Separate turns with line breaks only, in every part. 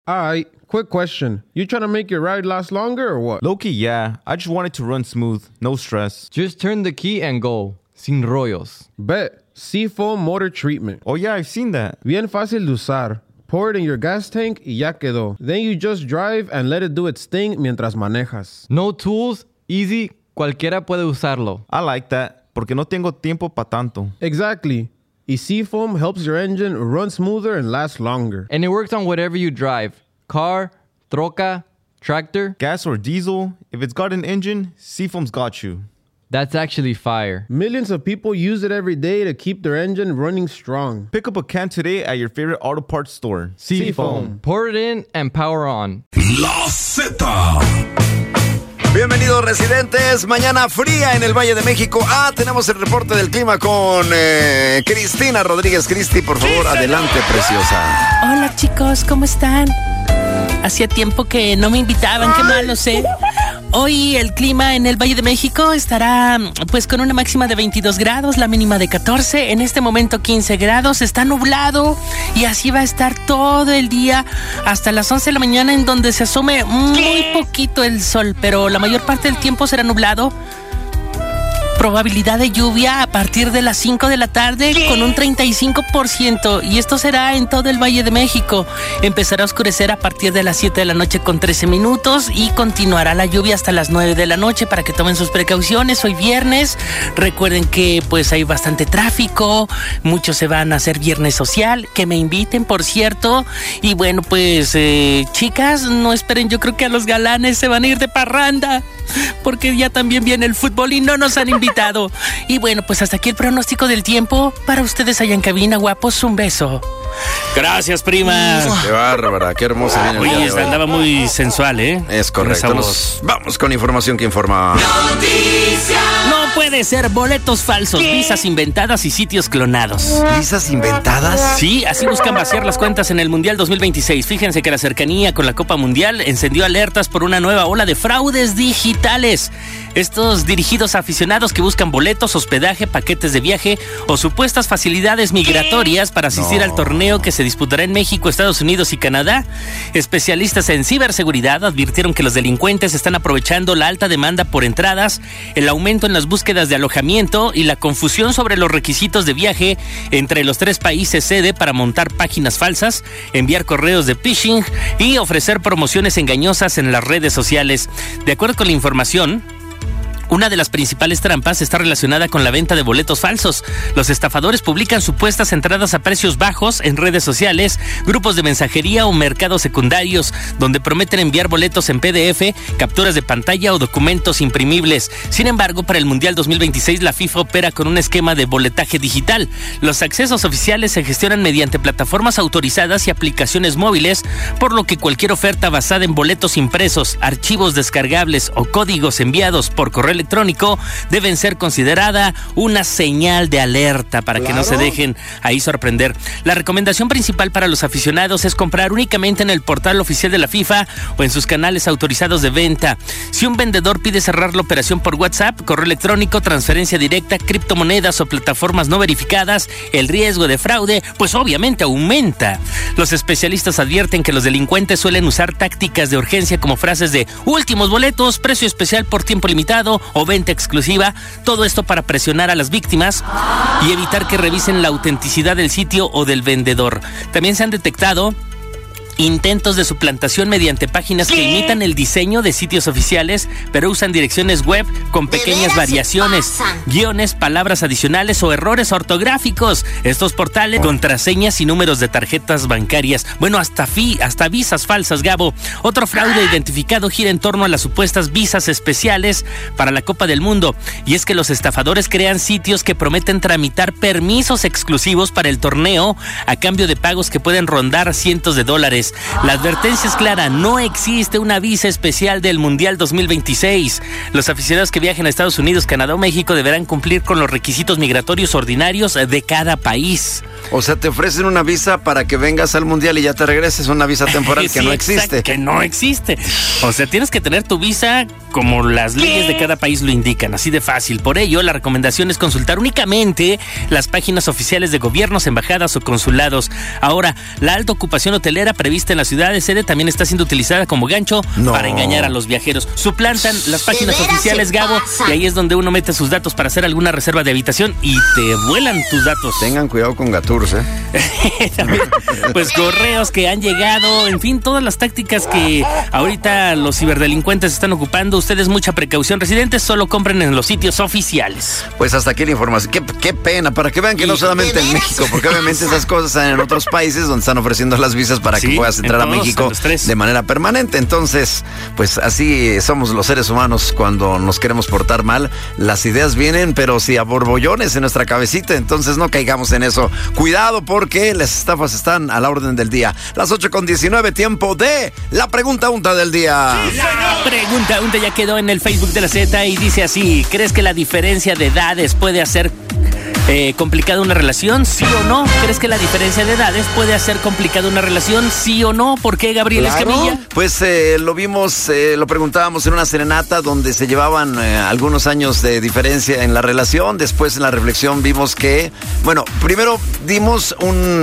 Alright, quick question. You trying to make your ride last longer or what?
Low-key, yeah. I just want it to run smooth. No stress.
Just turn the key and go. Sin rollos.
Bet. Seafoam motor treatment.
Oh yeah, I've seen that.
Bien fácil de usar. Pour it in your gas tank y ya quedó. Then you just drive and let it do its thing mientras manejas.
No tools, easy, cualquiera puede usarlo.
I like that, porque no tengo tiempo pa' tanto.
Exactly. Y Seafoam helps your engine run smoother and last longer.
And it works on whatever you drive. Car, troca, tractor.
Gas or diesel, if it's got an engine, Seafoam's got you.
That's actually fire.
Millions of people use it every day to keep their engine running strong.
Pick up a can today at your favorite auto parts store.
Seafoam. Pour it in and power on.
La Z.
Bienvenidos residentes, mañana fría en el Valle de México. Tenemos el reporte del clima con Cristina Rodríguez. Cristi, por favor, adelante, preciosa.
Hola chicos, ¿cómo están? Hacía tiempo que no me invitaban, qué malo sé. Hoy el clima en el Valle de México estará pues con una máxima de 22 grados, la mínima de 14, en este momento 15 grados, está nublado y así va a estar todo el día hasta las 11 de la mañana en donde se asome muy poquito el sol, pero la mayor parte del tiempo será nublado. Probabilidad de lluvia a partir de las 5 de la tarde con un 35% y esto será en todo el Valle de México. Empezará a oscurecer a partir de las 7 de la noche con 13 minutos y continuará la lluvia hasta las 9 de la noche para que tomen sus precauciones. Hoy viernes, recuerden que pues hay bastante tráfico, muchos se van a hacer viernes social, que me inviten por cierto. Y bueno pues chicas, no esperen, yo creo que a los galanes se van a ir de parranda porque ya también viene el fútbol y no nos han invitado. Y bueno, pues hasta aquí el pronóstico del tiempo. Para ustedes allá en cabina, guapos, un beso. Gracias, prima.
Qué bárbara, qué hermosa viene el día de hoy.
Andaba muy sensual, ¿eh?
Es correcto. Vamos con información que informa.
No puede ser, boletos falsos, visas inventadas y sitios clonados.
¿Visas inventadas?
Sí, así buscan vaciar las cuentas en el Mundial 2026. Fíjense que la cercanía con la Copa Mundial encendió alertas por una nueva ola de fraudes digitales. Estos dirigidos a aficionados que buscan boletos, hospedaje, paquetes de viaje o supuestas facilidades migratorias para asistir al torneo que se disputará en México, Estados Unidos y Canadá. Especialistas en ciberseguridad advirtieron que los delincuentes están aprovechando la alta demanda por entradas, el aumento en las búsquedas de alojamiento y la confusión sobre los requisitos de viaje entre los 3 países sede para montar páginas falsas, enviar correos de phishing y ofrecer promociones engañosas en las redes sociales. De acuerdo con la información, una de las principales trampas está relacionada con la venta de boletos falsos. Los estafadores publican supuestas entradas a precios bajos en redes sociales, grupos de mensajería o mercados secundarios, donde prometen enviar boletos en PDF, capturas de pantalla o documentos imprimibles. Sin embargo, para el Mundial 2026, la FIFA opera con un esquema de boletaje digital. Los accesos oficiales se gestionan mediante plataformas autorizadas y aplicaciones móviles, por lo que cualquier oferta basada en boletos impresos, archivos descargables o códigos enviados por correo electrónico deben ser considerada una señal de alerta para que no se dejen ahí sorprender. La recomendación principal para los aficionados es comprar únicamente en el portal oficial de la FIFA o en sus canales autorizados de venta. Si un vendedor pide cerrar la operación por WhatsApp, correo electrónico, transferencia directa, criptomonedas o plataformas no verificadas, el riesgo de fraude pues obviamente aumenta. Los especialistas advierten que los delincuentes suelen usar tácticas de urgencia como frases de últimos boletos, precio especial por tiempo limitado o venta exclusiva, todo esto para presionar a las víctimas y evitar que revisen la autenticidad del sitio o del vendedor. También se han detectado intentos de suplantación mediante páginas que imitan el diseño de sitios oficiales, pero usan direcciones web con pequeñas variaciones, guiones, palabras adicionales o errores ortográficos. Estos portales, contraseñas y números de tarjetas bancarias. Bueno, hasta visas falsas, Gabo. Otro fraude identificado gira en torno a las supuestas visas especiales para la Copa del Mundo. Y es que los estafadores crean sitios que prometen tramitar permisos exclusivos para el torneo a cambio de pagos que pueden rondar cientos de dólares. La advertencia es clara, no existe una visa especial del Mundial 2026. Los aficionados que viajen a Estados Unidos, Canadá o México deberán cumplir con los requisitos migratorios ordinarios de cada país.
O sea, te ofrecen una visa para que vengas al Mundial y ya te regreses, una visa temporal que no existe.
Que no existe. O sea, tienes que tener tu visa como las leyes de cada país lo indican, así de fácil. Por ello, la recomendación es consultar únicamente las páginas oficiales de gobiernos, embajadas o consulados. Ahora, la alta ocupación hotelera prevista en la ciudad de sede también está siendo utilizada como gancho para engañar a los viajeros. Suplantan las páginas oficiales, Gabo, y ahí es donde uno mete sus datos para hacer alguna reserva de habitación y te vuelan tus datos.
Tengan cuidado con Gaturs,
También, pues correos que han llegado, en fin, todas las tácticas que ahorita los ciberdelincuentes están ocupando. Ustedes mucha precaución, residentes, solo compren en los sitios oficiales.
Pues hasta aquí la información. Qué pena, para que vean que no solamente en México, porque obviamente esas cosas están en otros países donde están ofreciendo las visas para que puedas entrar a México de manera permanente. Entonces, pues así somos los seres humanos cuando nos queremos portar mal. Las ideas vienen, pero sí a borbollones en nuestra cabecita, entonces no caigamos en eso. Cuidado porque las estafas están a la orden del día. Las 8:19, tiempo de la pregunta unta del día.
La pregunta unta ya quedó en el Facebook de la Z y dice así: ¿crees que la diferencia de edades puede hacer complicada una relación? ¿Sí o no? ¿Crees que la diferencia de edades puede hacer complicada una relación? ¿Sí o no? ¿Por qué, Gabriel Escamilla?
Pues lo vimos, lo preguntábamos en una serenata donde se llevaban algunos años de diferencia en la relación. Después en la reflexión vimos que, bueno, primero dimos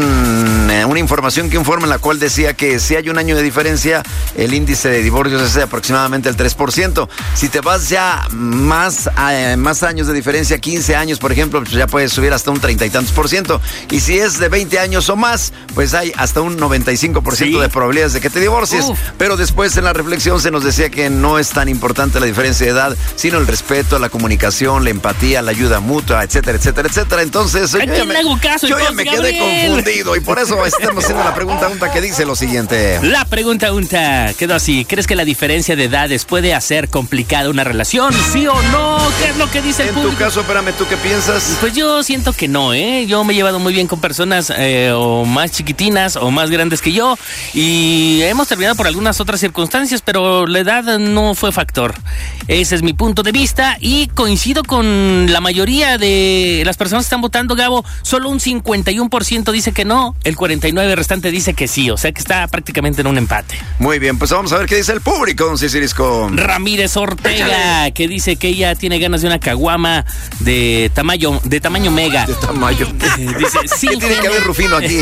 una información que informa en la cual decía que si hay un año de diferencia, el índice de divorcios es de aproximadamente el 3%. Si te vas ya más años de diferencia, 15 años, por ejemplo, pues ya puedes subir hasta un 30 y tantos %. Y si es de 20 años o más, pues hay hasta un 95% de probabilidades de que te divorcies. Pero después en la reflexión se nos decía que no es tan importante la diferencia de edad, sino el respeto, la comunicación, la empatía, la ayuda mutua, etcétera, etcétera, etcétera. Entonces, yo ya me quedé confundido y por eso estamos haciendo la pregunta unta que dice lo siguiente.
La pregunta unta quedó así: ¿crees que la diferencia de edades puede hacer complicada una relación? ¿Sí o no? ¿Qué es lo que dice el público?
En tu caso, espérame, ¿tú qué piensas?
Pues yo siento que no, Yo me he llevado muy bien con personas o más chiquitinas o más grandes que yo y hemos terminado por algunas otras circunstancias, pero la edad no fue factor. Ese es mi punto de vista y coincido con la mayoría de las personas que están votando, Gabo. Solo un 51% dice que no, el 49% restante dice que sí, o sea que está prácticamente en un empate.
Muy bien, pues vamos a ver qué dice el público, don Cicirisco.
Ramírez Ortega, que dice que ella tiene ganas de una caguama de tamaño mega.
De tamaño.
Dice,
¿qué tiene que ver Rufino aquí?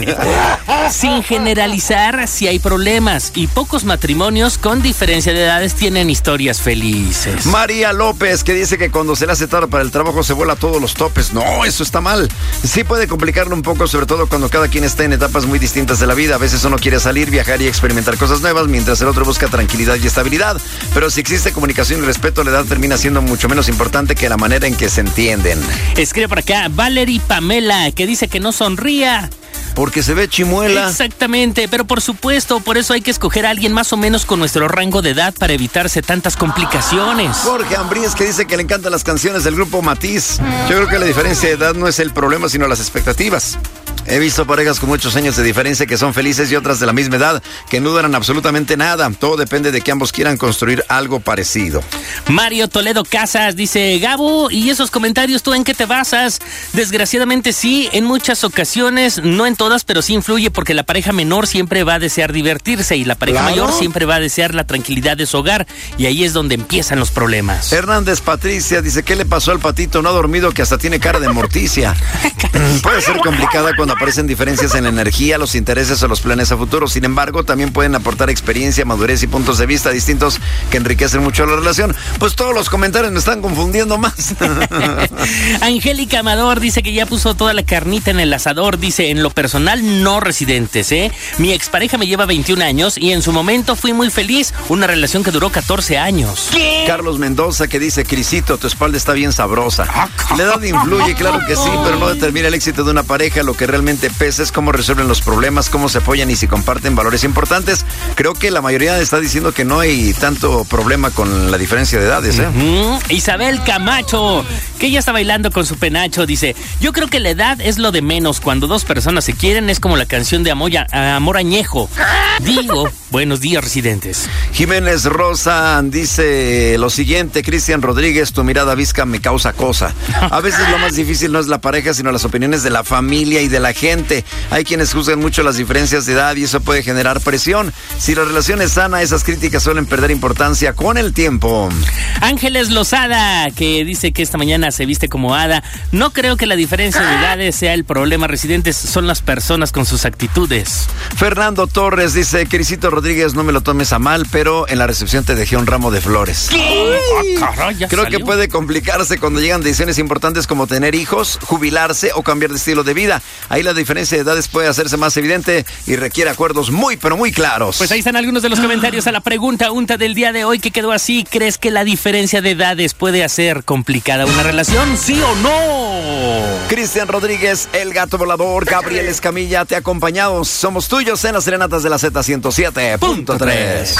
Sin generalizar, si hay problemas y pocos matrimonios con diferencia de edades tienen historias felices.
María López, que dice que cuando se le hace tarde para el trabajo se vuela todos los topes. No, eso está mal. Sí puede complicarlo un poco, sobre todo cuando cada quien está en etapas muy distintas de la vida. A veces uno quiere salir, viajar y experimentar cosas nuevas, mientras el otro busca tranquilidad y estabilidad. Pero si existe comunicación y respeto, la edad termina siendo mucho menos importante que la manera en que se entienden.
Escribe por acá Valerie Pamela, que dice que no sonría
porque se ve chimuela.
Exactamente, pero por supuesto, por eso hay que escoger a alguien más o menos con nuestro rango de edad para evitarse tantas complicaciones.
Jorge Ambríez, que dice que le encantan las canciones del grupo Matiz. Yo creo que la diferencia de edad no es el problema, sino las expectativas. He visto parejas con muchos años de diferencia que son felices y otras de la misma edad que no duran absolutamente nada. Todo depende de que ambos quieran construir algo parecido.
Mario Toledo Casas dice: Gabo, ¿y esos comentarios tú en qué te basas? Desgraciadamente sí, en muchas ocasiones, no en todas, pero sí influye porque la pareja menor siempre va a desear divertirse y la pareja mayor siempre va a desear la tranquilidad de su hogar y ahí es donde empiezan los problemas.
Hernández Patricia dice: ¿qué le pasó al patito? No ha dormido, que hasta tiene cara de morticia. Puede ser complicada cuando aparecen diferencias en la energía, los intereses o los planes a futuro. Sin embargo, también pueden aportar experiencia, madurez y puntos de vista distintos que enriquecen mucho la relación. Pues todos los comentarios me están confundiendo más.
Angélica Amador dice que ya puso toda la carnita en el asador. Dice: en lo personal, no residentes, Mi expareja me lleva 21 años y en su momento fui muy feliz. Una relación que duró 14 años.
¿Qué? Carlos Mendoza, que dice: Crisito, tu espalda está bien sabrosa. La edad influye, claro que sí, pero no determina el éxito de una pareja. Lo que realmente pesa es cómo resuelven los problemas, cómo se apoyan y si comparten valores importantes. Creo que la mayoría está diciendo que no hay tanto problema con la diferencia de edades,
Isabel Camacho, que ella está bailando con su penacho, dice: yo creo que la edad es lo de menos. Cuando dos personas se quieren es como la canción de Amor Añejo. Digo, buenos días, residentes.
Jiménez Rosa dice lo siguiente: Cristian Rodríguez, tu mirada visca me causa cosa. A veces lo más difícil no es la pareja, sino las opiniones de la familia y de la la gente. Hay quienes juzgan mucho las diferencias de edad y eso puede generar presión. Si la relación es sana, esas críticas suelen perder importancia con el tiempo.
Ángeles Lozada, que dice que esta mañana se viste como hada. No creo que la diferencia de edades sea el problema. Residentes son las personas con sus actitudes.
Fernando Torres dice, Crisito Rodríguez, no me lo tomes a mal, pero en la recepción te dejé un ramo de flores.
¿Qué? Caray,
Creo
salió.
que puede complicarse cuando llegan decisiones importantes como tener hijos, jubilarse o cambiar de estilo de vida. Ahí la diferencia de edades puede hacerse más evidente y requiere acuerdos muy, pero muy claros.
Pues ahí están algunos de los comentarios a la pregunta unta del día de hoy que quedó así. ¿Crees que la diferencia de edades puede hacer complicada una relación? ¿Sí o no?
Cristian Rodríguez, el gato volador, Gabriel Escamilla, te acompañamos. Somos tuyos en las serenatas de la Z107.3.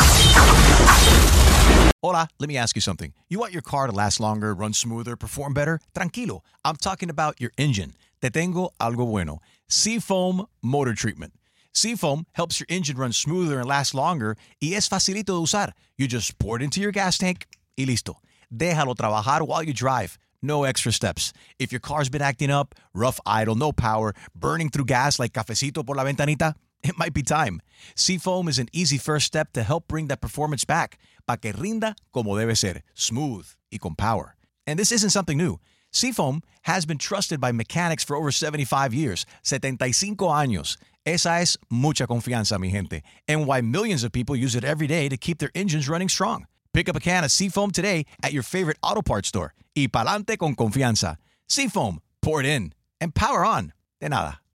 Hola, let me ask you something. You want your car to last longer, run smoother, perform better? Tranquilo. I'm talking about your engine. Te tengo algo bueno. Seafoam Motor Treatment. Seafoam helps your engine run smoother and last longer y es facilito de usar. You just pour it into your gas tank y listo. Déjalo trabajar while you drive. No extra steps. If your car's been acting up, rough idle, no power, burning through gas like cafecito por la ventanita, it might be time. Seafoam is an easy first step to help bring that performance back, pa que rinda como debe ser, smooth y con power. And this isn't something new. Seafoam has been trusted by mechanics for over 75 years, 75 años. Esa es mucha confianza, mi gente, and why millions of people use it every day to keep their engines running strong. Pick up a can of Seafoam today at your favorite auto parts store. Y pa'lante con confianza. Seafoam, pour it in, and power on. De nada.